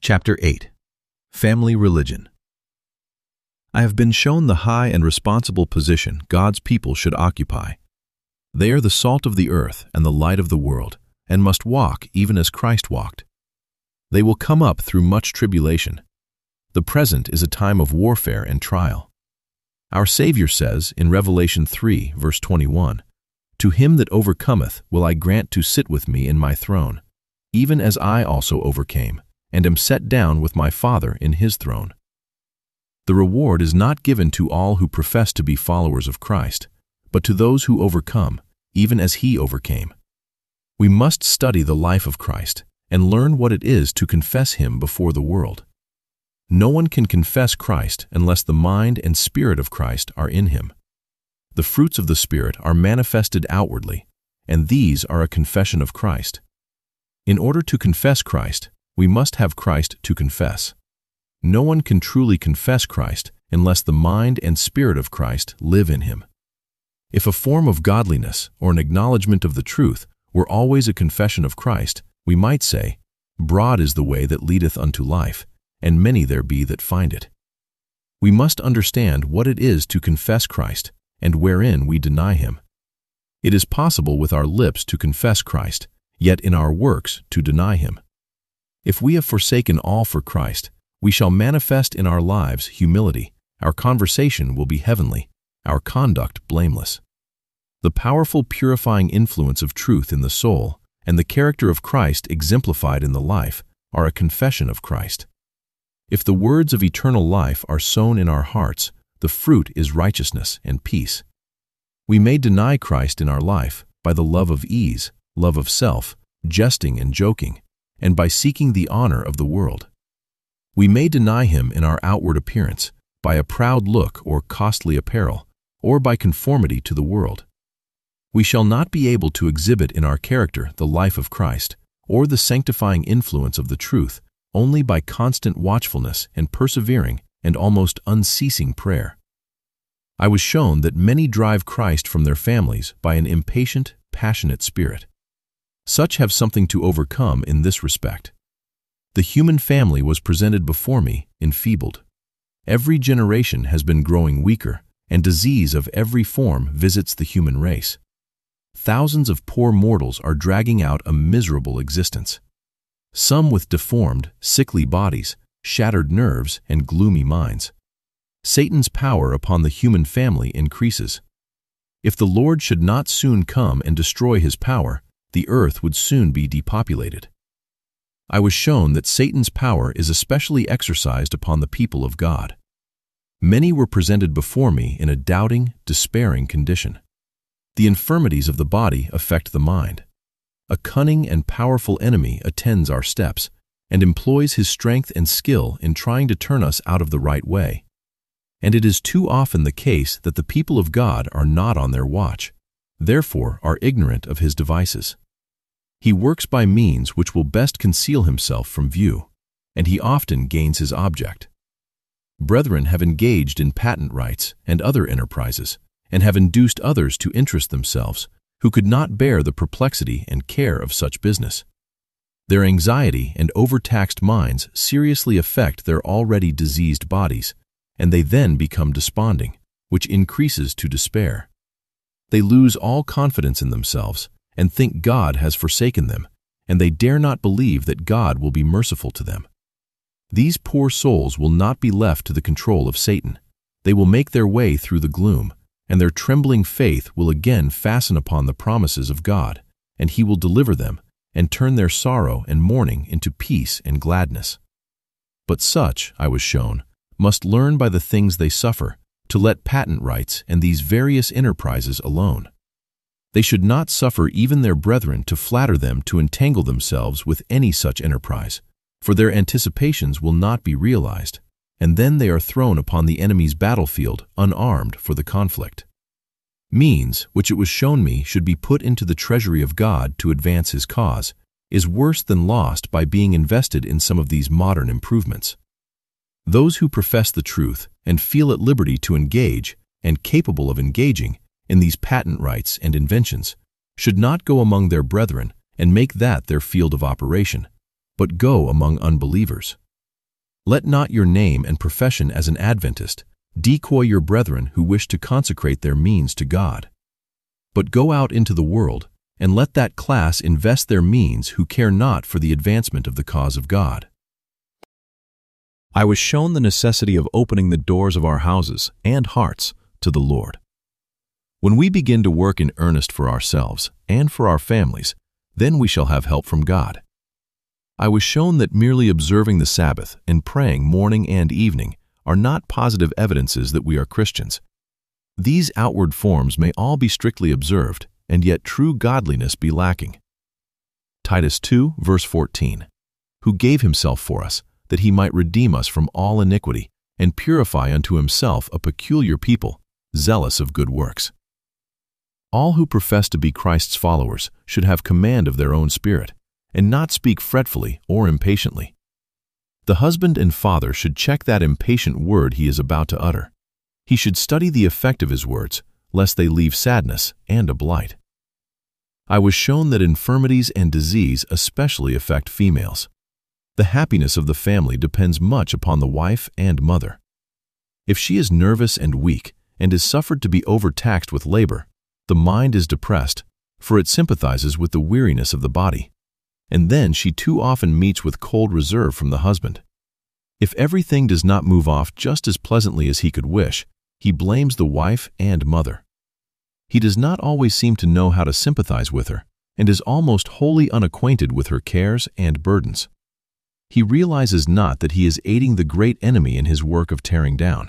Chapter 8. Family Religion. I have been shown the high and responsible position God's people should occupy. They are the salt of the earth and the light of the world, and must walk even as Christ walked. They will come up through much tribulation. The present is a time of warfare and trial. Our Savior says in Revelation 3, verse 21, "To him that overcometh will I grant to sit with me in my throne, even as I also overcame, and am set down with my Father in his throne." The reward is not given to all who profess to be followers of Christ, but to those who overcome, even as he overcame. We must study the life of Christ and learn what it is to confess him before the world. No one can confess Christ unless the mind and spirit of Christ are in him. The fruits of the Spirit are manifested outwardly, and these are a confession of Christ. In order to confess Christ, we must have Christ to confess. No one can truly confess Christ unless the mind and spirit of Christ live in him. If a form of godliness or an acknowledgement of the truth were always a confession of Christ, we might say, "Broad is the way that leadeth unto life, and many there be that find it." We must understand what it is to confess Christ and wherein we deny him. It is possible with our lips to confess Christ, yet in our works to deny him. If we have forsaken all for Christ, we shall manifest in our lives humility, our conversation will be heavenly, our conduct blameless. The powerful purifying influence of truth in the soul and the character of Christ exemplified in the life are a confession of Christ. If the words of eternal life are sown in our hearts, the fruit is righteousness and peace. We may deny Christ in our life by the love of ease, love of self, jesting and joking, and by seeking the honor of the world. We may deny him in our outward appearance, by a proud look or costly apparel, or by conformity to the world. We shall not be able to exhibit in our character the life of Christ, or the sanctifying influence of the truth, only by constant watchfulness and persevering and almost unceasing prayer. I was shown that many drive Christ from their families by an impatient, passionate spirit. Such have something to overcome in this respect. The human family was presented before me enfeebled. Every generation has been growing weaker, and disease of every form visits the human race. Thousands of poor mortals are dragging out a miserable existence. Some with deformed, sickly bodies, shattered nerves, and gloomy minds. Satan's power upon the human family increases. If the Lord should not soon come and destroy his power, the earth would soon be depopulated. I was shown that Satan's power is especially exercised upon the people of God. Many were presented before me in a doubting, despairing condition. The infirmities of the body affect the mind. A cunning and powerful enemy attends our steps and employs his strength and skill in trying to turn us out of the right way. And it is too often the case that the people of God are not on their watch, therefore are ignorant of his devices. He works by means which will best conceal himself from view, and he often gains his object. Brethren have engaged in patent rights and other enterprises, and have induced others to interest themselves, who could not bear the perplexity and care of such business. Their anxiety and overtaxed minds seriously affect their already diseased bodies, and they then become desponding, which increases to despair. They lose all confidence in themselves, and think God has forsaken them, and they dare not believe that God will be merciful to them. These poor souls will not be left to the control of Satan. They will make their way through the gloom, and their trembling faith will again fasten upon the promises of God, and he will deliver them, and turn their sorrow and mourning into peace and gladness. But such, I was shown, must learn by the things they suffer, to let patent rights and these various enterprises alone. They should not suffer even their brethren to flatter them to entangle themselves with any such enterprise, for their anticipations will not be realized, and then they are thrown upon the enemy's battlefield unarmed for the conflict. Means, which it was shown me should be put into the treasury of God to advance his cause, is worse than lost by being invested in some of these modern improvements. Those who profess the truth and feel at liberty to engage, and capable of engaging, in these patent rights and inventions, should not go among their brethren and make that their field of operation, but go among unbelievers, Let not your name and profession as an Adventist decoy your brethren who wish to consecrate their means to God. But go out into the world, and let that class invest their means who care not for the advancement of the cause of God. I was shown the necessity of opening the doors of our houses and hearts to the Lord. When we begin to work in earnest for ourselves and for our families, then we shall have help from God. I was shown that merely observing the Sabbath and praying morning and evening are not positive evidences that we are Christians. These outward forms may all be strictly observed, and yet true godliness be lacking. Titus 2, verse 14, who gave himself for us, that he might redeem us from all iniquity, and purify unto himself a peculiar people, zealous of good works. All who profess to be Christ's followers should have command of their own spirit, and not speak fretfully or impatiently. The husband and father should check that impatient word he is about to utter. He should study the effect of his words, lest they leave sadness and a blight. I was shown that infirmities and disease especially affect females. The happiness of the family depends much upon the wife and mother. If she is nervous and weak and is suffered to be overtaxed with labor, the mind is depressed, for it sympathizes with the weariness of the body. And then she too often meets with cold reserve from the husband. If everything does not move off just as pleasantly as he could wish, he blames the wife and mother. He does not always seem to know how to sympathize with her, and is almost wholly unacquainted with her cares and burdens. He realizes not that he is aiding the great enemy in his work of tearing down.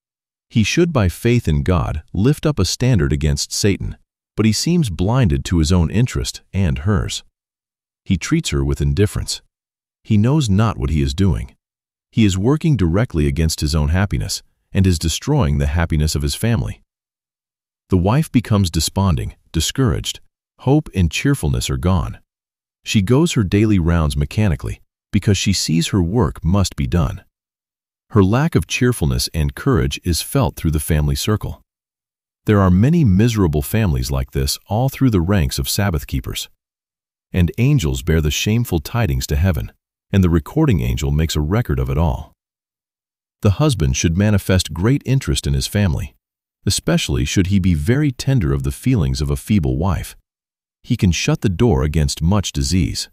He should by faith in God lift up a standard against Satan, but he seems blinded to his own interest and hers. He treats her with indifference. He knows not what he is doing. He is working directly against his own happiness and is destroying the happiness of his family. The wife becomes desponding, discouraged. Hope and cheerfulness are gone. She goes her daily rounds mechanically because she sees her work must be done. Her lack of cheerfulness and courage is felt through the family circle. There are many miserable families like this all through the ranks of Sabbath keepers. And angels bear the shameful tidings to heaven, and the recording angel makes a record of it all. The husband should manifest great interest in his family, especially should he be very tender of the feelings of a feeble wife. He can shut the door against much disease.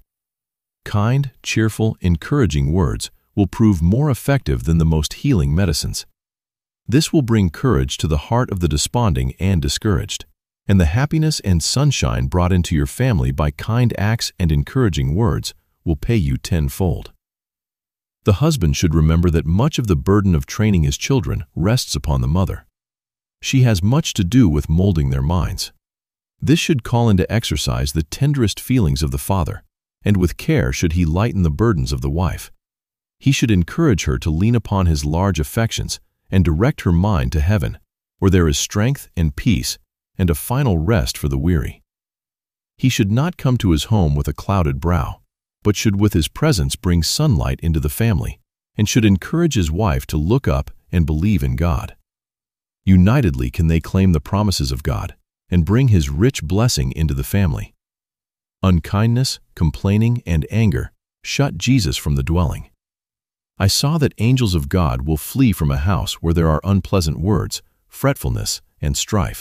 Kind, cheerful, encouraging words will prove more effective than the most healing medicines. This will bring courage to the heart of the desponding and discouraged, and the happiness and sunshine brought into your family by kind acts and encouraging words will pay you tenfold. The husband should remember that much of the burden of training his children rests upon the mother. She has much to do with molding their minds. This should call into exercise the tenderest feelings of the father, and with care should he lighten the burdens of the wife. He should encourage her to lean upon his large affections and direct her mind to heaven, where there is strength and peace and a final rest for the weary. He should not come to his home with a clouded brow, but should with his presence bring sunlight into the family, and should encourage his wife to look up and believe in God. Unitedly can they claim the promises of God and bring his rich blessing into the family. Unkindness, complaining, and anger shut Jesus from the dwelling. I saw that angels of God will flee from a house where there are unpleasant words, fretfulness, and strife.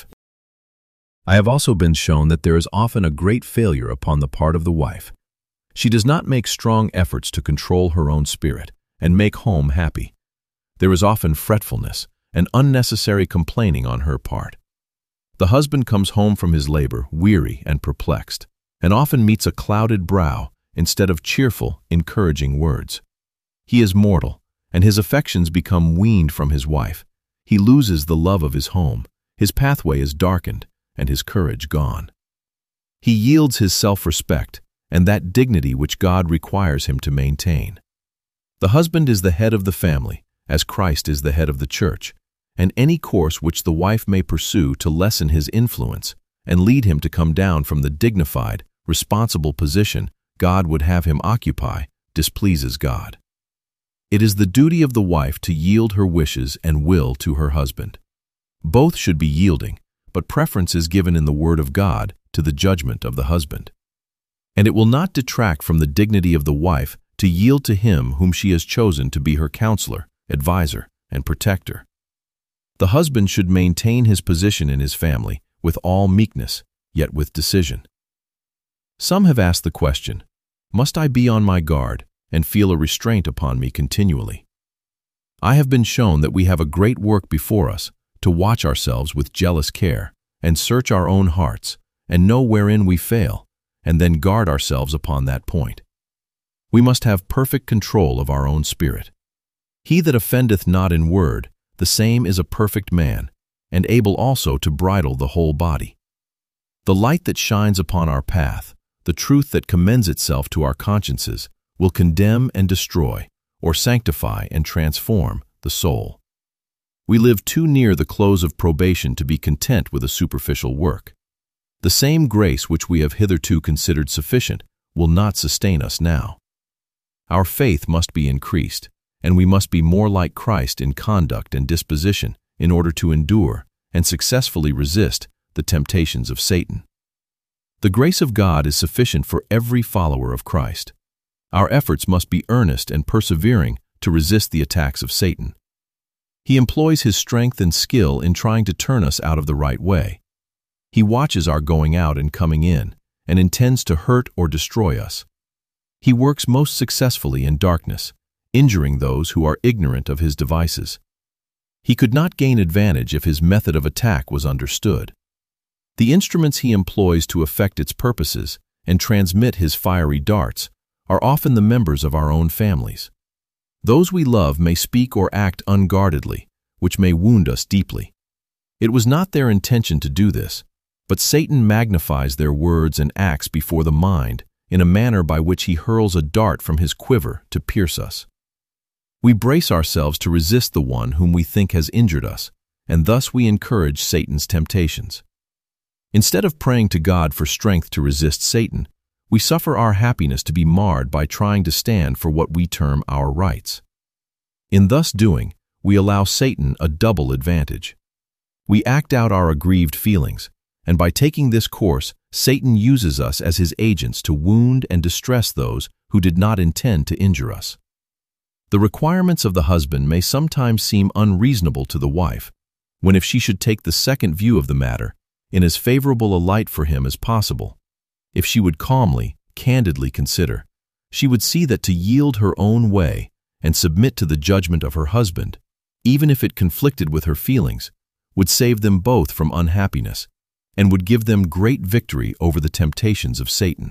I have also been shown that there is often a great failure upon the part of the wife. She does not make strong efforts to control her own spirit and make home happy. There is often fretfulness and unnecessary complaining on her part. The husband comes home from his labor weary and perplexed, and often meets a clouded brow instead of cheerful, encouraging words. He is mortal, and his affections become weaned from his wife. He loses the love of his home, his pathway is darkened, and his courage gone. He yields his self-respect and that dignity which God requires him to maintain. The husband is the head of the family, as Christ is the head of the church, and any course which the wife may pursue to lessen his influence and lead him to come down from the dignified, responsible position God would have him occupy displeases God. It is the duty of the wife to yield her wishes and will to her husband. Both should be yielding, but preference is given in the Word of God to the judgment of the husband. And it will not detract from the dignity of the wife to yield to him whom she has chosen to be her counselor, advisor, and protector. The husband should maintain his position in his family with all meekness, yet with decision. Some have asked the question, must I be on my guard and feel a restraint upon me continually? I have been shown that we have a great work before us to watch ourselves with jealous care and search our own hearts and know wherein we fail, and then guard ourselves upon that point. We must have perfect control of our own spirit. He that offendeth not in word, the same is a perfect man, and able also to bridle the whole body. The light that shines upon our path, the truth that commends itself to our consciences, will condemn and destroy, or sanctify and transform, the soul. We live too near the close of probation to be content with a superficial work. The same grace which we have hitherto considered sufficient will not sustain us now. Our faith must be increased, and we must be more like Christ in conduct and disposition in order to endure and successfully resist the temptations of Satan. The grace of God is sufficient for every follower of Christ. Our efforts must be earnest and persevering to resist the attacks of Satan. He employs his strength and skill in trying to turn us out of the right way. He watches our going out and coming in, and intends to hurt or destroy us. He works most successfully in darkness, injuring those who are ignorant of his devices. He could not gain advantage if his method of attack was understood. The instruments he employs to effect its purposes and transmit his fiery darts are often the members of our own families. Those we love may speak or act unguardedly, which may wound us deeply. It was not their intention to do this, but Satan magnifies their words and acts before the mind in a manner by which he hurls a dart from his quiver to pierce us. We brace ourselves to resist the one whom we think has injured us, and thus we encourage Satan's temptations. Instead of praying to God for strength to resist Satan, we suffer our happiness to be marred by trying to stand for what we term our rights. In thus doing, we allow Satan a double advantage. We act out our aggrieved feelings, and by taking this course, Satan uses us as his agents to wound and distress those who did not intend to injure us. The requirements of the husband may sometimes seem unreasonable to the wife, when if she should take the second view of the matter, in as favorable a light for him as possible, if she would calmly, candidly consider, she would see that to yield her own way and submit to the judgment of her husband, even if it conflicted with her feelings, would save them both from unhappiness and would give them great victory over the temptations of Satan.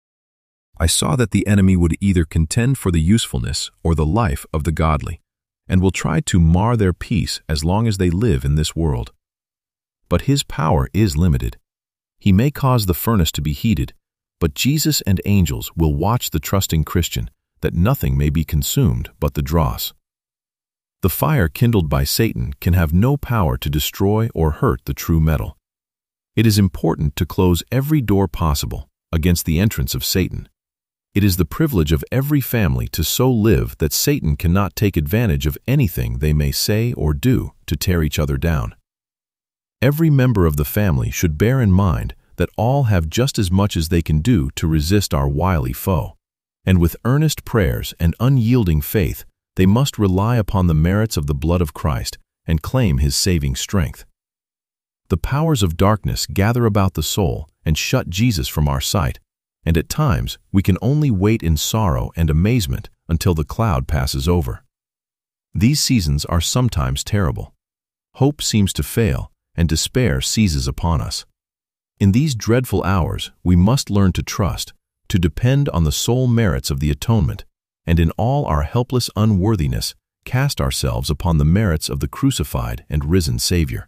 I saw that the enemy would either contend for the usefulness or the life of the godly, and will try to mar their peace as long as they live in this world. But his power is limited. He may cause the furnace to be heated, but Jesus and angels will watch the trusting Christian that nothing may be consumed but the dross. The fire kindled by Satan can have no power to destroy or hurt the true metal. It is important to close every door possible against the entrance of Satan. It is the privilege of every family to so live that Satan cannot take advantage of anything they may say or do to tear each other down. Every member of the family should bear in mind that all have just as much as they can do to resist our wily foe, and with earnest prayers and unyielding faith, they must rely upon the merits of the blood of Christ and claim his saving strength. The powers of darkness gather about the soul and shut Jesus from our sight, and at times we can only wait in sorrow and amazement until the cloud passes over. These seasons are sometimes terrible. Hope seems to fail, and despair seizes upon us. In these dreadful hours, we must learn to trust, to depend on the sole merits of the atonement, and in all our helpless unworthiness, cast ourselves upon the merits of the crucified and risen Savior.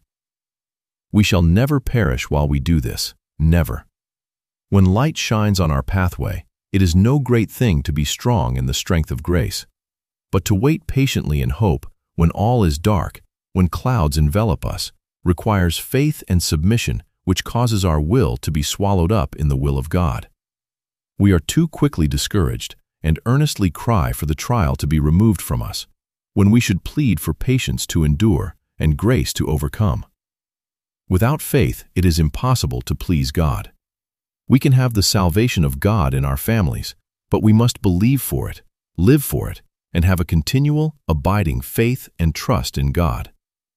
We shall never perish while we do this, never. When light shines on our pathway, it is no great thing to be strong in the strength of grace, but to wait patiently in hope when all is dark, when clouds envelop us, requires faith and submission which causes our will to be swallowed up in the will of God. We are too quickly discouraged and earnestly cry for the trial to be removed from us, when we should plead for patience to endure and grace to overcome. Without faith, it is impossible to please God. We can have the salvation of God in our families, but we must believe for it, live for it, and have a continual, abiding faith and trust in God.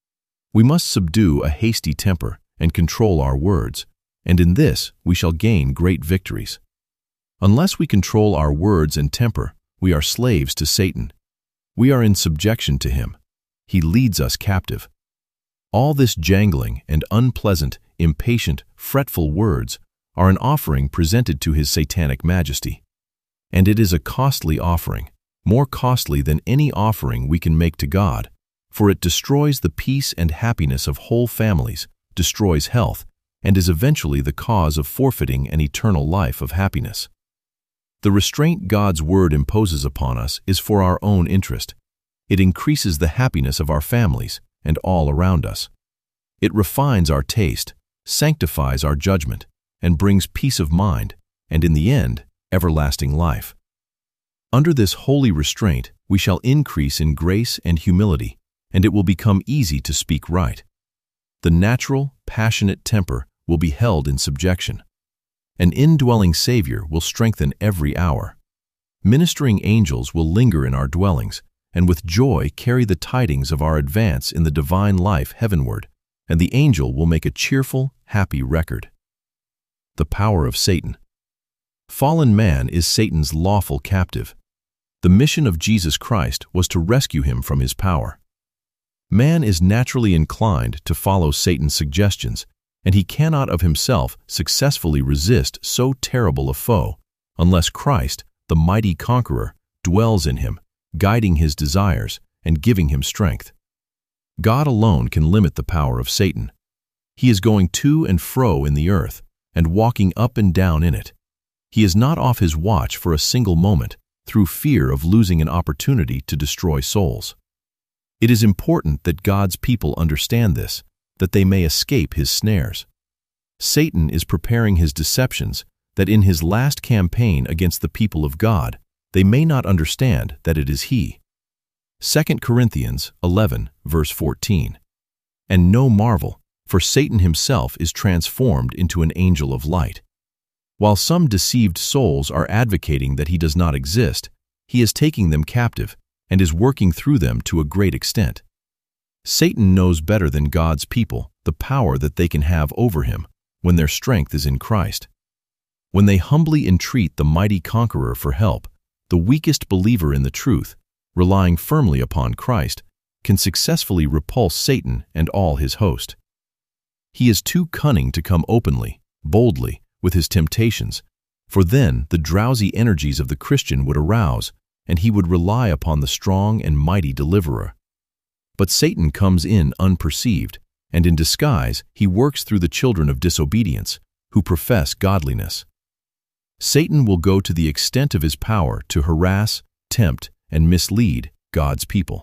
We must subdue a hasty temper and control our words, and in this we shall gain great victories. Unless we control our words and temper, we are slaves to Satan. We are in subjection to him. He leads us captive. All this jangling and unpleasant, impatient, fretful words are an offering presented to his satanic majesty. And it is a costly offering, more costly than any offering we can make to God, for it destroys the peace and happiness of whole families, destroys health, and is eventually the cause of forfeiting an eternal life of happiness. The restraint God's word imposes upon us is for our own interest. It increases the happiness of our families and all around us. It refines our taste, sanctifies our judgment, and brings peace of mind, and in the end, everlasting life. Under this holy restraint, we shall increase in grace and humility, and it will become easy to speak right. The natural, passionate temper will be held in subjection. An indwelling Savior will strengthen every hour. Ministering angels will linger in our dwellings, and with joy carry the tidings of our advance in the divine life heavenward, and the angel will make a cheerful, happy record. The power of Satan. Fallen man is Satan's lawful captive. The mission of Jesus Christ was to rescue him from his power. Man is naturally inclined to follow Satan's suggestions, and he cannot of himself successfully resist so terrible a foe unless Christ, the mighty conqueror, dwells in him, guiding his desires and giving him strength. God alone can limit the power of Satan. He is going to and fro in the earth and walking up and down in it. He is not off his watch for a single moment through fear of losing an opportunity to destroy souls. It is important that God's people understand this, that they may escape his snares. Satan is preparing his deceptions that in his last campaign against the people of God, they may not understand that it is he. 2 Corinthians 11, verse 14. And no marvel, for Satan himself is transformed into an angel of light. While some deceived souls are advocating that he does not exist, he is taking them captive and is working through them to a great extent. Satan knows better than God's people the power that they can have over him when their strength is in Christ. When they humbly entreat the mighty conqueror for help, the weakest believer in the truth, relying firmly upon Christ, can successfully repulse Satan and all his host. He is too cunning to come openly, boldly, with his temptations, for then the drowsy energies of the Christian would arouse, and he would rely upon the strong and mighty deliverer. But Satan comes in unperceived, and in disguise he works through the children of disobedience, who profess godliness. Satan will go to the extent of his power to harass, tempt, and mislead God's people.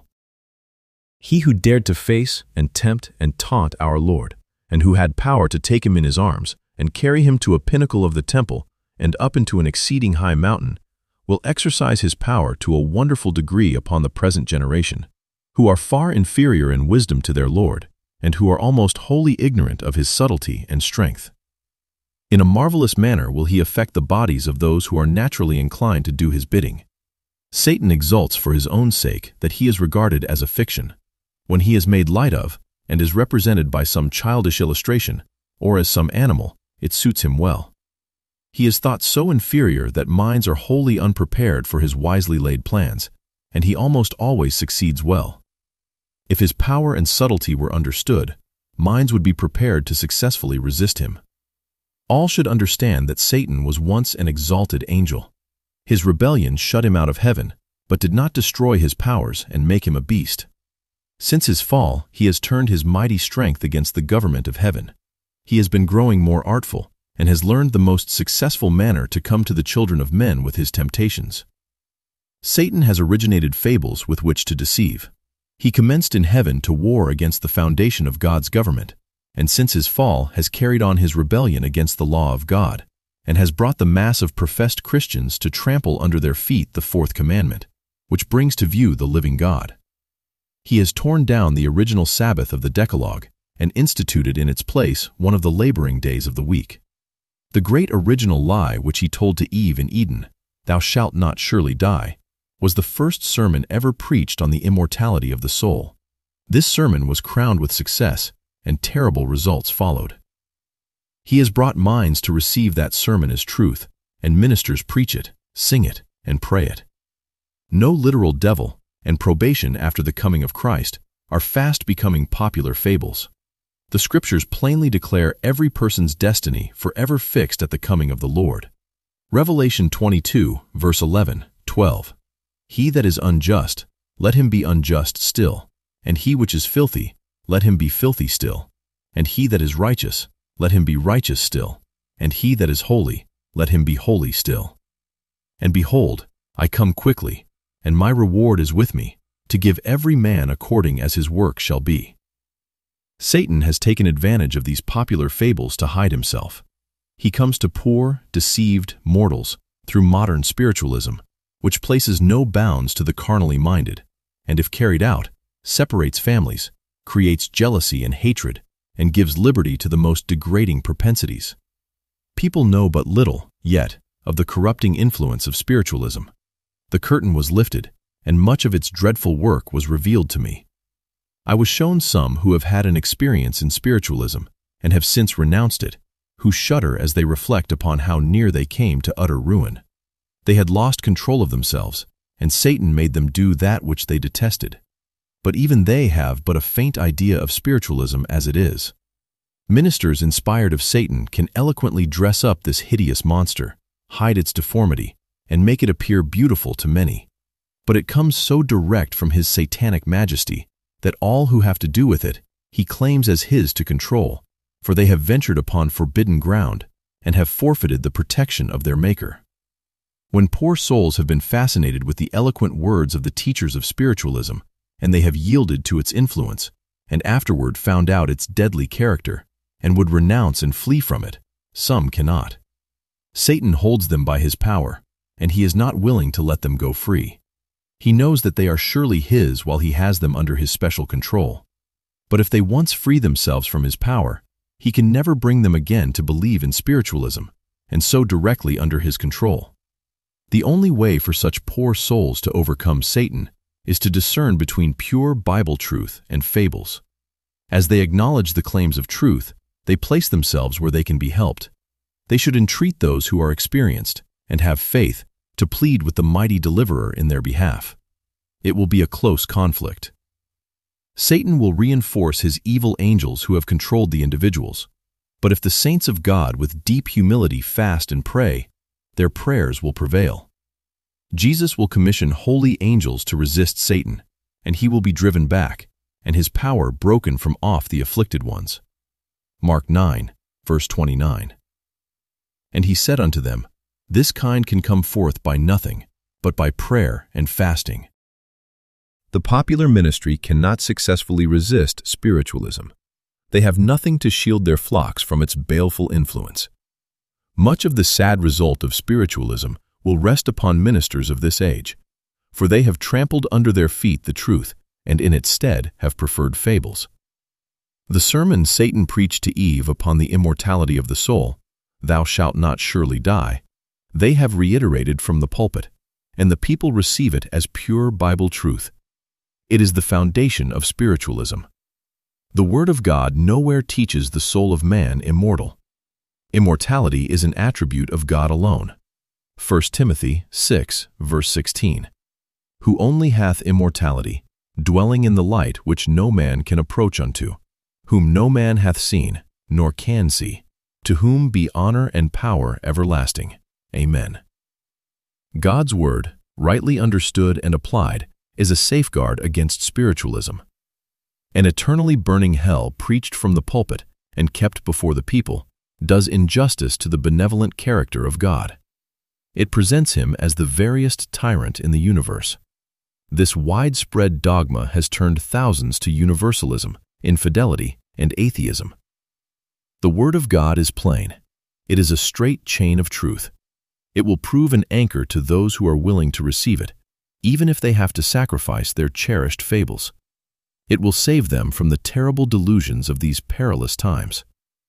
He who dared to face and tempt and taunt our Lord, and who had power to take him in his arms and carry him to a pinnacle of the temple and up into an exceeding high mountain, will exercise his power to a wonderful degree upon the present generation, who are far inferior in wisdom to their Lord, and who are almost wholly ignorant of his subtlety and strength. In a marvelous manner will he affect the bodies of those who are naturally inclined to do his bidding. Satan exults for his own sake that he is regarded as a fiction, when he is made light of and is represented by some childish illustration, or as some animal. It suits him well. He is thought so inferior that minds are wholly unprepared for his wisely laid plans, and he almost always succeeds well. If his power and subtlety were understood, minds would be prepared to successfully resist him. All should understand that Satan was once an exalted angel. His rebellion shut him out of heaven, but did not destroy his powers and make him a beast. Since his fall, he has turned his mighty strength against the government of heaven. He has been growing more artful, and has learned the most successful manner to come to the children of men with his temptations. Satan has originated fables with which to deceive. He commenced in heaven to war against the foundation of God's government, and since his fall has carried on his rebellion against the law of God, and has brought the mass of professed Christians to trample under their feet the fourth commandment, which brings to view the living God. He has torn down the original Sabbath of the Decalogue and instituted in its place one of the laboring days of the week. The great original lie which he told to Eve in Eden, "Thou shalt not surely die," was the first sermon ever preached on the immortality of the soul. This sermon was crowned with success, and terrible results followed. He has brought minds to receive that sermon as truth, and ministers preach it, sing it, and pray it. No literal devil and probation after the coming of Christ are fast becoming popular fables. The Scriptures plainly declare every person's destiny forever fixed at the coming of the Lord. Revelation 22, verse 11, 12. He that is unjust, let him be unjust still, and he which is filthy, let him be filthy still, and he that is righteous, let him be righteous still, and he that is holy, let him be holy still. And behold, I come quickly, and my reward is with me, to give every man according as his work shall be. Satan has taken advantage of these popular fables to hide himself. He comes to poor, deceived mortals through modern spiritualism, which places no bounds to the carnally minded, and if carried out, separates families, creates jealousy and hatred, and gives liberty to the most degrading propensities. People know but little, yet, of the corrupting influence of spiritualism. The curtain was lifted, and much of its dreadful work was revealed to me. I was shown some who have had an experience in spiritualism, and have since renounced it, who shudder as they reflect upon how near they came to utter ruin. They had lost control of themselves, and Satan made them do that which they detested. But even they have but a faint idea of spiritualism as it is. Ministers inspired of Satan can eloquently dress up this hideous monster, hide its deformity, and make it appear beautiful to many. But it comes so direct from his satanic majesty that all who have to do with it, he claims as his to control, for they have ventured upon forbidden ground and have forfeited the protection of their Maker. When poor souls have been fascinated with the eloquent words of the teachers of spiritualism, and they have yielded to its influence, and afterward found out its deadly character, and would renounce and flee from it, some cannot. Satan holds them by his power, and he is not willing to let them go free. He knows that they are surely his while he has them under his special control. But if they once free themselves from his power, he can never bring them again to believe in spiritualism, and so directly under his control. The only way for such poor souls to overcome Satan is to discern between pure Bible truth and fables. As they acknowledge the claims of truth, they place themselves where they can be helped. They should entreat those who are experienced and have faith to plead with the mighty deliverer in their behalf. It will be a close conflict. Satan will reinforce his evil angels who have controlled the individuals. But if the saints of God with deep humility fast and pray, their prayers will prevail. Jesus will commission holy angels to resist Satan, and he will be driven back, and his power broken from off the afflicted ones. Mark 9, verse 29. And he said unto them, This kind can come forth by nothing, but by prayer and fasting. The popular ministry cannot successfully resist spiritualism. They have nothing to shield their flocks from its baleful influence. Much of the sad result of spiritualism will rest upon ministers of this age, for they have trampled under their feet the truth, and in its stead have preferred fables. The sermon Satan preached to Eve upon the immortality of the soul, Thou shalt not surely die, they have reiterated from the pulpit, and the people receive it as pure Bible truth. It is the foundation of spiritualism. The Word of God nowhere teaches the soul of man immortal. Immortality is an attribute of God alone. 1 Timothy 6, verse 16. Who only hath immortality, dwelling in the light which no man can approach unto, whom no man hath seen, nor can see, to whom be honor and power everlasting. Amen. God's Word, rightly understood and applied, is a safeguard against spiritualism. An eternally burning hell preached from the pulpit and kept before the people does injustice to the benevolent character of God. It presents him as the veriest tyrant in the universe. This widespread dogma has turned thousands to universalism, infidelity, and atheism. The Word of God is plain. It is a straight chain of truth. It will prove an anchor to those who are willing to receive it, even if they have to sacrifice their cherished fables. It will save them from the terrible delusions of these perilous times.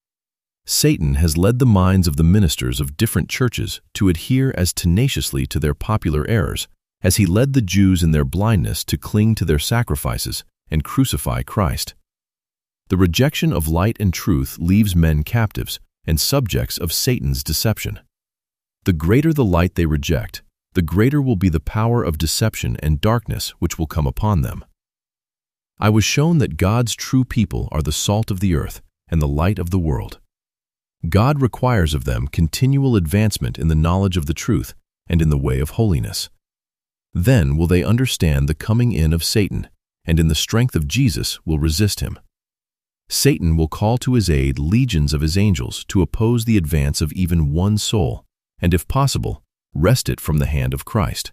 Satan has led the minds of the ministers of different churches to adhere as tenaciously to their popular errors as he led the Jews in their blindness to cling to their sacrifices and crucify Christ. The rejection of light and truth leaves men captives and subjects of Satan's deception. The greater the light they reject, the greater will be the power of deception and darkness which will come upon them. I was shown that God's true people are the salt of the earth and the light of the world. God requires of them continual advancement in the knowledge of the truth and in the way of holiness. Then will they understand the coming in of Satan, and in the strength of Jesus will resist him. Satan will call to his aid legions of his angels to oppose the advance of even one soul, and if possible, wrest it from the hand of Christ.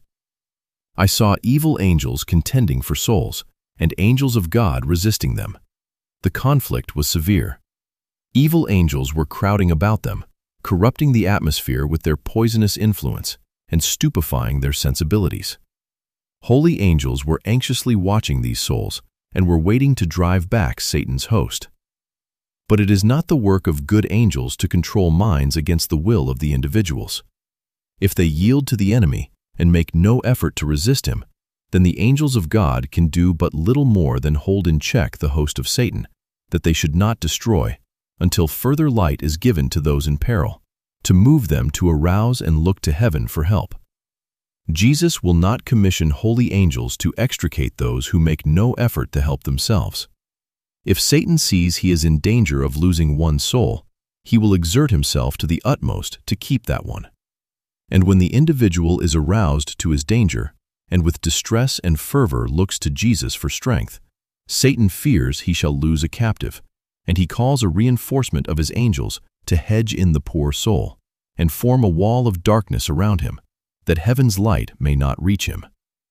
I saw evil angels contending for souls, and angels of God resisting them. The conflict was severe. Evil angels were crowding about them, corrupting the atmosphere with their poisonous influence and stupefying their sensibilities. Holy angels were anxiously watching these souls and were waiting to drive back Satan's host. But it is not the work of good angels to control minds against the will of the individuals. If they yield to the enemy and make no effort to resist him, then the angels of God can do but little more than hold in check the host of Satan, that they should not destroy, until further light is given to those in peril, to move them to arouse and look to heaven for help. Jesus will not commission holy angels to extricate those who make no effort to help themselves. If Satan sees he is in danger of losing one soul, he will exert himself to the utmost to keep that one. And when the individual is aroused to his danger, and with distress and fervor looks to Jesus for strength, Satan fears he shall lose a captive, and he calls a reinforcement of his angels to hedge in the poor soul, and form a wall of darkness around him, that heaven's light may not reach him.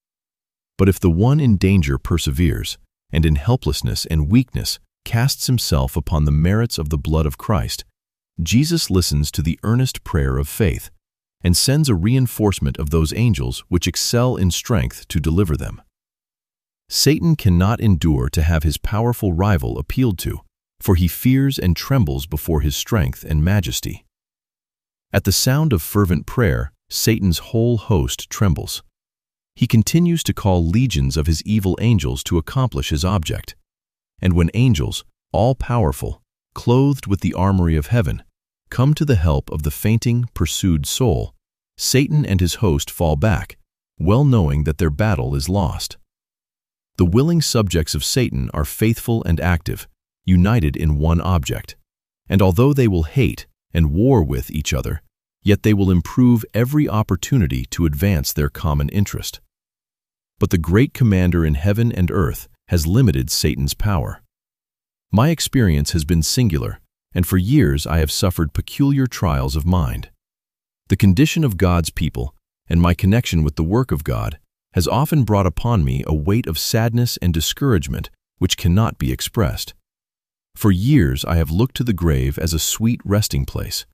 But if the one in danger perseveres, and in helplessness and weakness casts himself upon the merits of the blood of Christ, Jesus listens to the earnest prayer of faith, and sends a reinforcement of those angels which excel in strength to deliver them. Satan cannot endure to have his powerful rival appealed to, for he fears and trembles before his strength and majesty. At the sound of fervent prayer, Satan's whole host trembles. He continues to call legions of his evil angels to accomplish his object. And when angels, all-powerful, clothed with the armory of heaven, come to the help of the fainting, pursued soul, Satan and his host fall back, well knowing that their battle is lost. The willing subjects of Satan are faithful and active, united in one object, and although they will hate and war with each other, yet they will improve every opportunity to advance their common interest. But the great commander in heaven and earth has limited Satan's power. My experience has been singular, and for years I have suffered peculiar trials of mind. The condition of God's people, and my connection with the work of God, has often brought upon me a weight of sadness and discouragement which cannot be expressed. For years I have looked to the grave as a sweet resting place.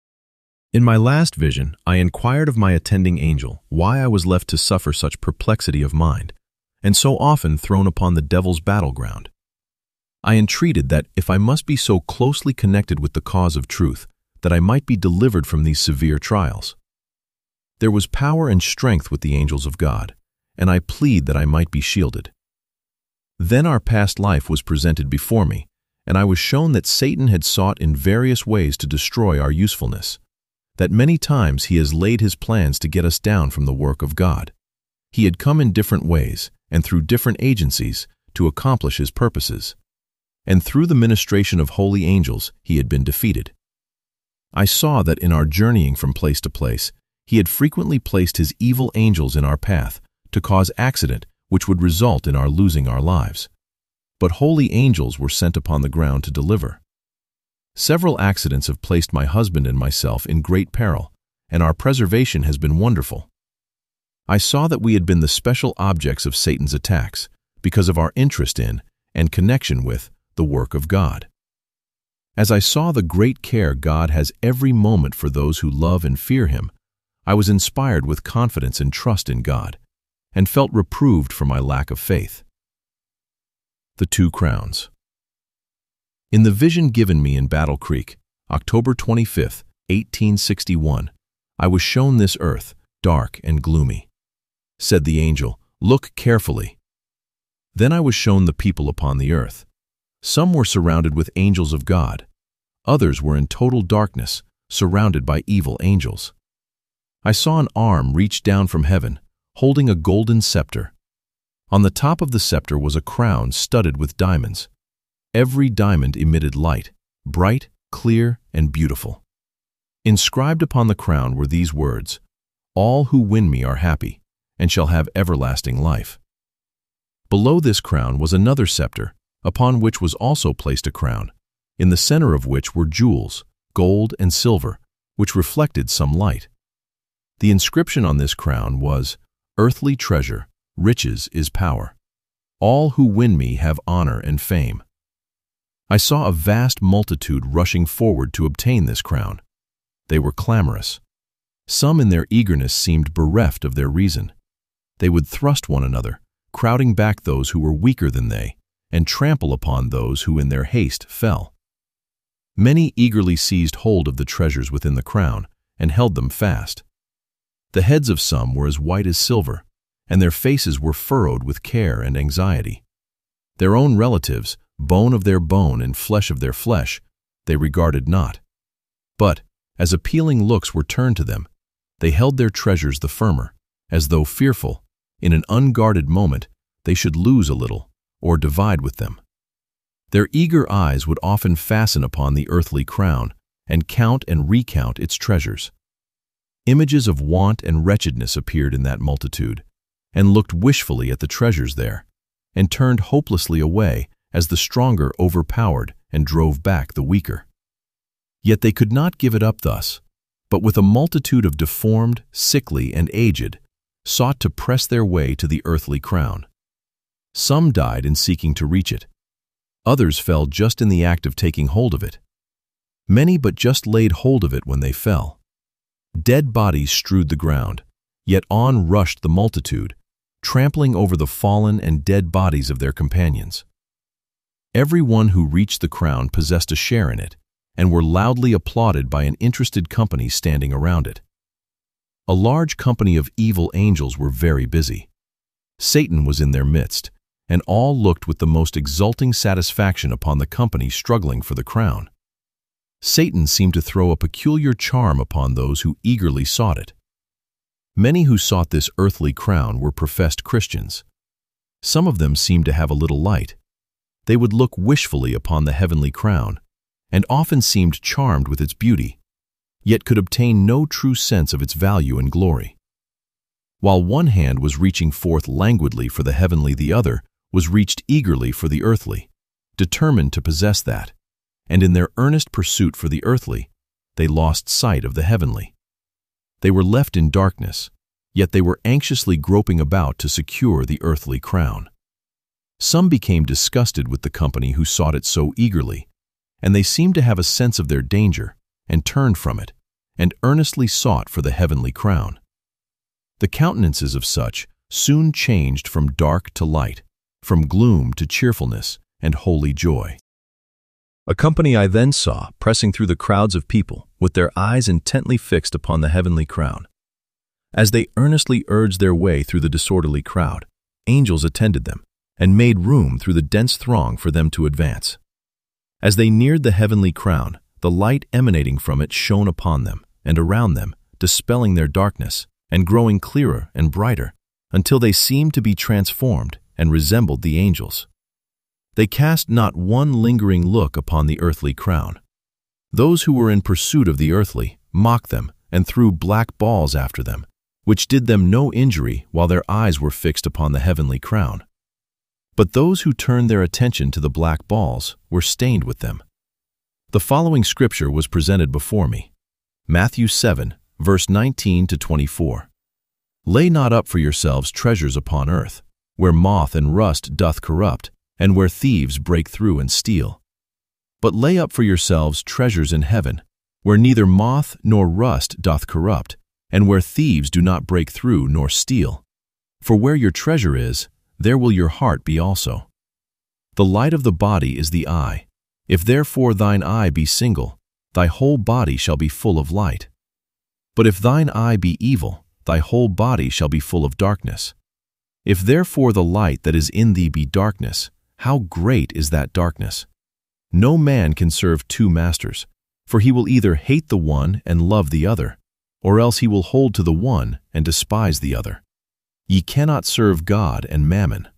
In my last vision, I inquired of my attending angel why I was left to suffer such perplexity of mind, and so often thrown upon the devil's battleground. I entreated that, if I must be so closely connected with the cause of truth, that I might be delivered from these severe trials. There was power and strength with the angels of God, and I plead that I might be shielded. Then our past life was presented before me, and I was shown that Satan had sought in various ways to destroy our usefulness, that many times he has laid his plans to get us down from the work of God. He had come in different ways and through different agencies to accomplish his purposes, and through the ministration of holy angels he had been defeated. I saw that in our journeying from place to place, he had frequently placed his evil angels in our path to cause accident which would result in our losing our lives. But holy angels were sent upon the ground to deliver. Several accidents have placed my husband and myself in great peril, and our preservation has been wonderful. I saw that we had been the special objects of Satan's attacks because of our interest in and connection with the work of God. As I saw the great care God has every moment for those who love and fear him, I was inspired with confidence and trust in God, and felt reproved for my lack of faith. The Two Crowns. In the vision given me in Battle Creek, October 25, 1861, I was shown this earth, dark and gloomy. said the angel. "Look carefully." Then I was shown the people upon the earth. Some were surrounded with angels of God. Others were in total darkness, surrounded by evil angels. I saw an arm reach down from heaven, holding a golden scepter. On the top of the scepter was a crown studded with diamonds. Every diamond emitted light, bright, clear, and beautiful. Inscribed upon the crown were these words, "All who win me are happy, and shall have everlasting life." Below this crown was another scepter, upon which was also placed a crown, in the center of which were jewels, gold and silver, which reflected some light. The inscription on this crown was, "Earthly treasure, riches is power. All who win me have honor and fame." I saw a vast multitude rushing forward to obtain this crown. They were clamorous. Some in their eagerness seemed bereft of their reason. They would thrust one another, crowding back those who were weaker than they, and trample upon those who in their haste fell. Many eagerly seized hold of the treasures within the crown and held them fast. The heads of some were as white as silver, and their faces were furrowed with care and anxiety. Their own relatives, bone of their bone and flesh of their flesh, they regarded not. But, as appealing looks were turned to them, they held their treasures the firmer, as though fearful, in an unguarded moment, they should lose a little, or divide with them. Their eager eyes would often fasten upon the earthly crown, and count and recount its treasures. Images of want and wretchedness appeared in that multitude, and looked wishfully at the treasures there, and turned hopelessly away as the stronger overpowered and drove back the weaker. Yet they could not give it up thus, but with a multitude of deformed, sickly, and aged, sought to press their way to the earthly crown. Some died in seeking to reach it. Others fell just in the act of taking hold of it. Many but just laid hold of it when they fell. Dead bodies strewed the ground, yet on rushed the multitude, trampling over the fallen and dead bodies of their companions. Every one who reached the crown possessed a share in it, and were loudly applauded by an interested company standing around it. A large company of evil angels were very busy. Satan was in their midst, and all looked with the most exulting satisfaction upon the company struggling for the crown. Satan seemed to throw a peculiar charm upon those who eagerly sought it. Many who sought this earthly crown were professed Christians. Some of them seemed to have a little light. They would look wishfully upon the heavenly crown, and often seemed charmed with its beauty, yet could obtain no true sense of its value and glory. While one hand was reaching forth languidly for the heavenly, the other was reached eagerly for the earthly, determined to possess that, and in their earnest pursuit for the earthly, they lost sight of the heavenly. They were left in darkness, yet they were anxiously groping about to secure the earthly crown. Some became disgusted with the company who sought it so eagerly, and they seemed to have a sense of their danger, and turned from it, and earnestly sought for the heavenly crown. The countenances of such soon changed from dark to light, from gloom to cheerfulness and holy joy. A company I then saw pressing through the crowds of people, with their eyes intently fixed upon the heavenly crown. As they earnestly urged their way through the disorderly crowd, angels attended them, and made room through the dense throng for them to advance. As they neared the heavenly crown, the light emanating from it shone upon them and around them, dispelling their darkness, and growing clearer and brighter, until they seemed to be transformed and resembled the angels. They cast not one lingering look upon the earthly crown. Those who were in pursuit of the earthly mocked them and threw black balls after them, which did them no injury while their eyes were fixed upon the heavenly crown. But those who turned their attention to the black balls were stained with them. The following scripture was presented before me. Matthew 7, verse 19 to 24. Lay not up for yourselves treasures upon earth, where moth and rust doth corrupt, and where thieves break through and steal. But lay up for yourselves treasures in heaven, where neither moth nor rust doth corrupt, and where thieves do not break through nor steal. For where your treasure is, there will your heart be also. The light of the body is the eye. If therefore thine eye be single, thy whole body shall be full of light. But if thine eye be evil, thy whole body shall be full of darkness. If therefore the light that is in thee be darkness, how great is that darkness? No man can serve two masters, for he will either hate the one and love the other, or else he will hold to the one and despise the other. Ye cannot serve God and mammon.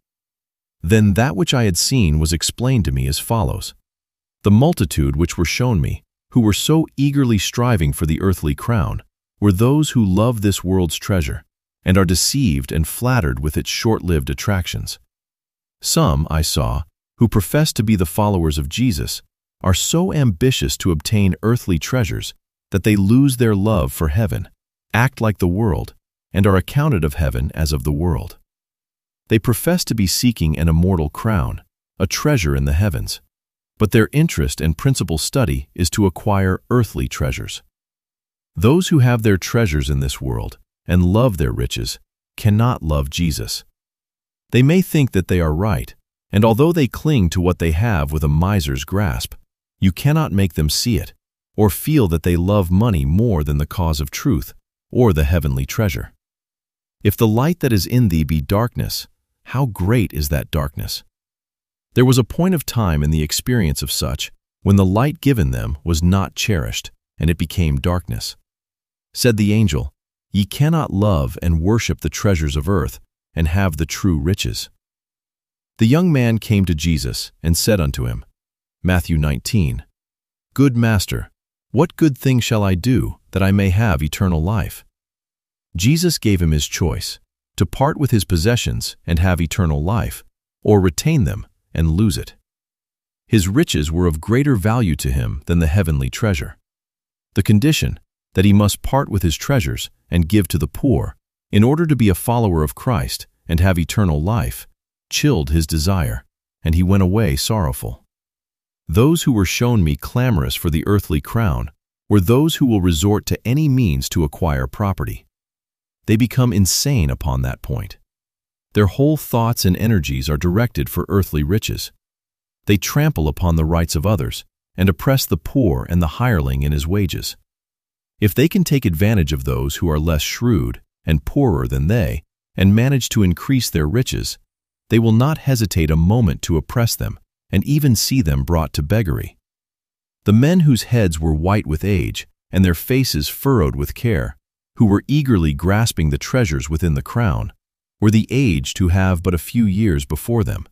Then that which I had seen was explained to me as follows. The multitude which were shown me, who were so eagerly striving for the earthly crown, were those who love this world's treasure, and are deceived and flattered with its short-lived attractions. Some, I saw, who profess to be the followers of Jesus, are so ambitious to obtain earthly treasures that they lose their love for heaven, act like the world, and are accounted of heaven as of the world. They profess to be seeking an immortal crown, a treasure in the heavens, but their interest and principal study is to acquire earthly treasures. Those who have their treasures in this world and love their riches cannot love Jesus. They may think that they are right, and although they cling to what they have with a miser's grasp, you cannot make them see it, or feel that they love money more than the cause of truth or the heavenly treasure. If the light that is in thee be darkness, how great is that darkness? There was a point of time in the experience of such when the light given them was not cherished, and it became darkness. Said the angel, Ye cannot love and worship the treasures of earth and have the true riches. The young man came to Jesus and said unto him, Matthew 19, Good Master, what good thing shall I do that I may have eternal life? Jesus gave him his choice, to part with his possessions and have eternal life, or retain them and lose it. His riches were of greater value to him than the heavenly treasure. The condition, that he must part with his treasures and give to the poor, in order to be a follower of Christ and have eternal life, chilled his desire, and he went away sorrowful. Those who were shown me clamorous for the earthly crown were those who will resort to any means to acquire property. They become insane upon that point. Their whole thoughts and energies are directed for earthly riches. They trample upon the rights of others and oppress the poor and the hireling in his wages. If they can take advantage of those who are less shrewd and poorer than they and manage to increase their riches, they will not hesitate a moment to oppress them and even see them brought to beggary. The men whose heads were white with age and their faces furrowed with care, who were eagerly grasping the treasures within the crown, were the aged who have but a few years before them.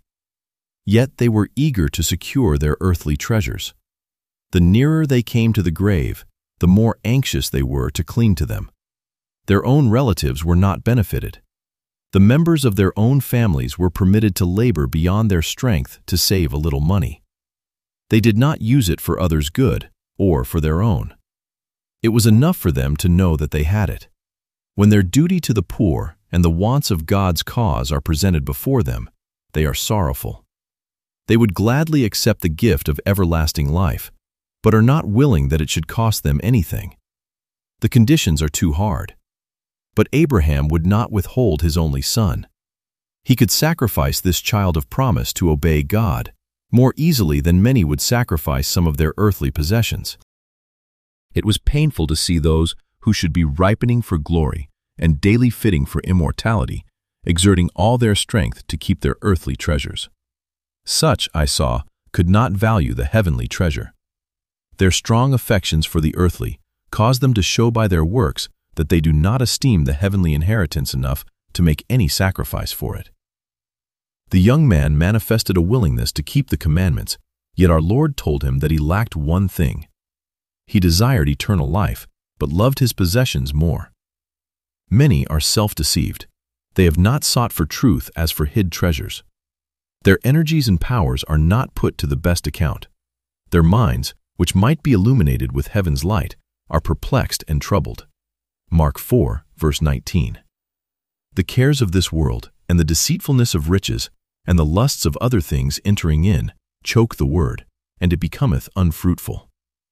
Yet they were eager to secure their earthly treasures. The nearer they came to the grave, the more anxious they were to cling to them. Their own relatives were not benefited. The members of their own families were permitted to labor beyond their strength to save a little money. They did not use it for others' good or for their own. It was enough for them to know that they had it. When their duty to the poor and the wants of God's cause are presented before them, they are sorrowful. They would gladly accept the gift of everlasting life, but are not willing that it should cost them anything. The conditions are too hard. But Abraham would not withhold his only son. He could sacrifice this child of promise to obey God more easily than many would sacrifice some of their earthly possessions. It was painful to see those who should be ripening for glory and daily fitting for immortality, exerting all their strength to keep their earthly treasures. Such, I saw, could not value the heavenly treasure. Their strong affections for the earthly cause them to show by their works that they do not esteem the heavenly inheritance enough to make any sacrifice for it. The young man manifested a willingness to keep the commandments, yet our Lord told him that he lacked one thing. He desired eternal life, but loved his possessions more. Many are self-deceived. They have not sought for truth as for hid treasures. Their energies and powers are not put to the best account. Their minds, which might be illuminated with heaven's light, are perplexed and troubled. Mark 4, verse 19. The cares of this world and the deceitfulness of riches and the lusts of other things entering in choke the word, and it becometh unfruitful.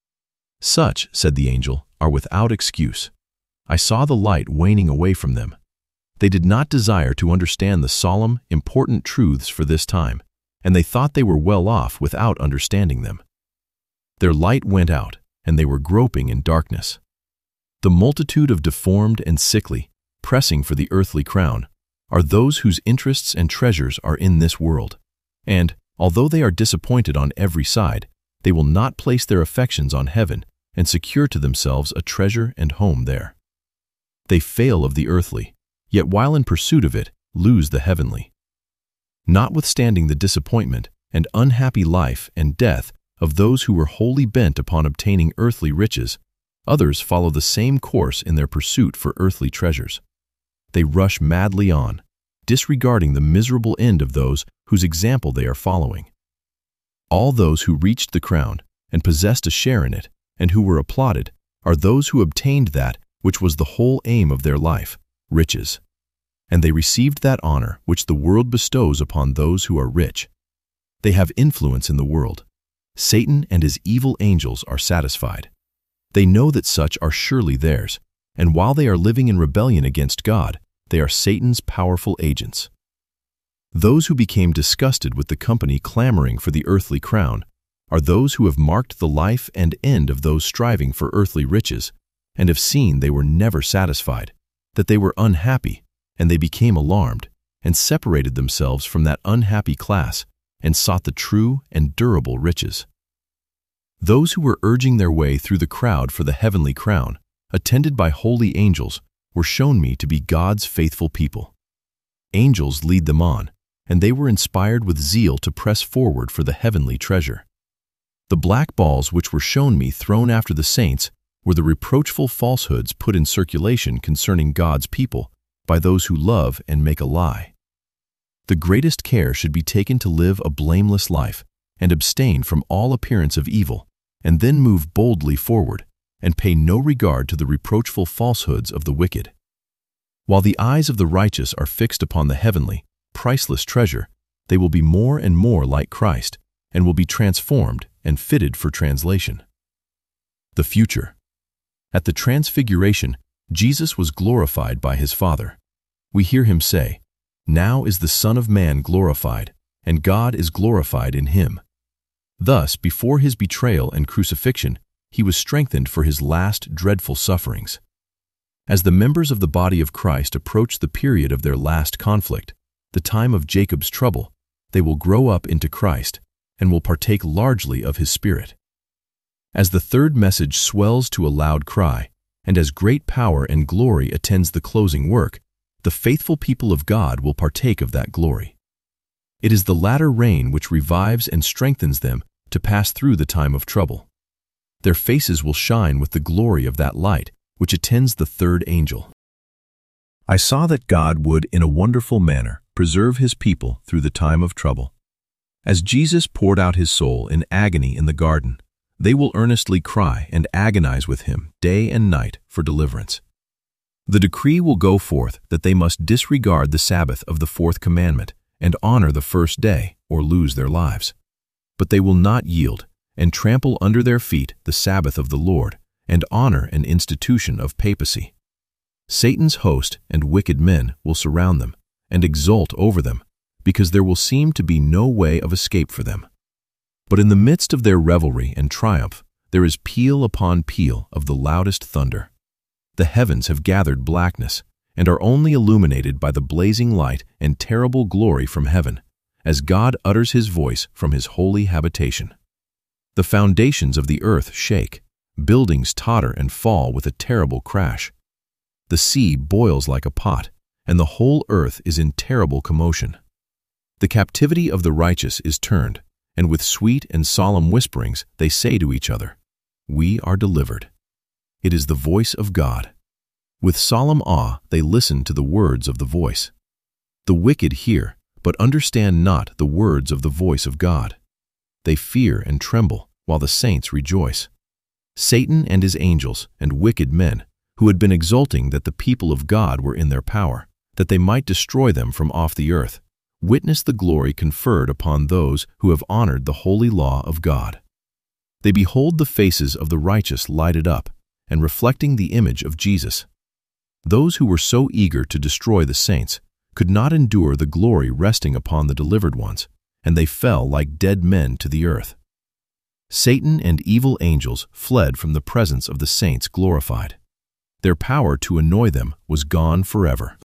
Such, said the angel, are without excuse. I saw the light waning away from them. They did not desire to understand the solemn, important truths for this time, and they thought they were well off without understanding them. Their light went out, and they were groping in darkness. The multitude of deformed and sickly, pressing for the earthly crown, are those whose interests and treasures are in this world. And, although they are disappointed on every side, they will not place their affections on heaven and secure to themselves a treasure and home there. They fail of the earthly, yet while in pursuit of it, lose the heavenly. Notwithstanding the disappointment and unhappy life and death of those who were wholly bent upon obtaining earthly riches, others follow the same course in their pursuit for earthly treasures. They rush madly on, disregarding the miserable end of those whose example they are following. All those who reached the crown and possessed a share in it, and who were applauded, are those who obtained that which was the whole aim of their life, riches. And they received that honor which the world bestows upon those who are rich. They have influence in the world. Satan and his evil angels are satisfied. They know that such are surely theirs, and while they are living in rebellion against God, they are Satan's powerful agents. Those who became disgusted with the company clamoring for the earthly crown are those who have marked the life and end of those striving for earthly riches, and have seen they were never satisfied, that they were unhappy, and they became alarmed, and separated themselves from that unhappy class, and sought the true and durable riches. Those who were urging their way through the crowd for the heavenly crown, attended by holy angels, were shown me to be God's faithful people. Angels lead them on, and they were inspired with zeal to press forward for the heavenly treasure. The black balls which were shown me thrown after the saints were the reproachful falsehoods put in circulation concerning God's people by those who love and make a lie. The greatest care should be taken to live a blameless life and abstain from all appearance of evil, and then move boldly forward and pay no regard to the reproachful falsehoods of the wicked. While the eyes of the righteous are fixed upon the heavenly, priceless treasure, they will be more and more like Christ and will be transformed and fitted for translation. The future. At the Transfiguration, Jesus was glorified by his Father. We hear him say, "Now is the Son of Man glorified, and God is glorified in him." Thus, before his betrayal and crucifixion, he was strengthened for his last dreadful sufferings. As the members of the body of Christ approach the period of their last conflict, the time of Jacob's trouble, they will grow up into Christ and will partake largely of his Spirit. As the third message swells to a loud cry, and as great power and glory attends the closing work, the faithful people of God will partake of that glory. It is the latter rain which revives and strengthens them to pass through the time of trouble. Their faces will shine with the glory of that light which attends the third angel. I saw that God would, in a wonderful manner, preserve his people through the time of trouble. As Jesus poured out his soul in agony in the garden, they will earnestly cry and agonize with him day and night for deliverance. The decree will go forth that they must disregard the Sabbath of the fourth commandment and honor the first day or lose their lives. But they will not yield and trample under their feet the Sabbath of the Lord and honor an institution of papacy. Satan's host and wicked men will surround them and exult over them, because there will seem to be no way of escape for them. But in the midst of their revelry and triumph, there is peal upon peal of the loudest thunder. The heavens have gathered blackness and are only illuminated by the blazing light and terrible glory from heaven, as God utters his voice from his holy habitation. The foundations of the earth shake, buildings totter and fall with a terrible crash. The sea boils like a pot, and the whole earth is in terrible commotion. The captivity of the righteous is turned, and with sweet and solemn whisperings they say to each other, "We are delivered." It is the voice of God. With solemn awe they listen to the words of the voice. The wicked hear, but understand not the words of the voice of God. They fear and tremble, while the saints rejoice. Satan and his angels and wicked men, who had been exulting that the people of God were in their power, that they might destroy them from off the earth, witness the glory conferred upon those who have honored the holy law of God. They behold the faces of the righteous lighted up and reflecting the image of Jesus. Those who were so eager to destroy the saints could not endure the glory resting upon the delivered ones, and they fell like dead men to the earth. Satan and evil angels fled from the presence of the saints glorified. Their power to annoy them was gone forever.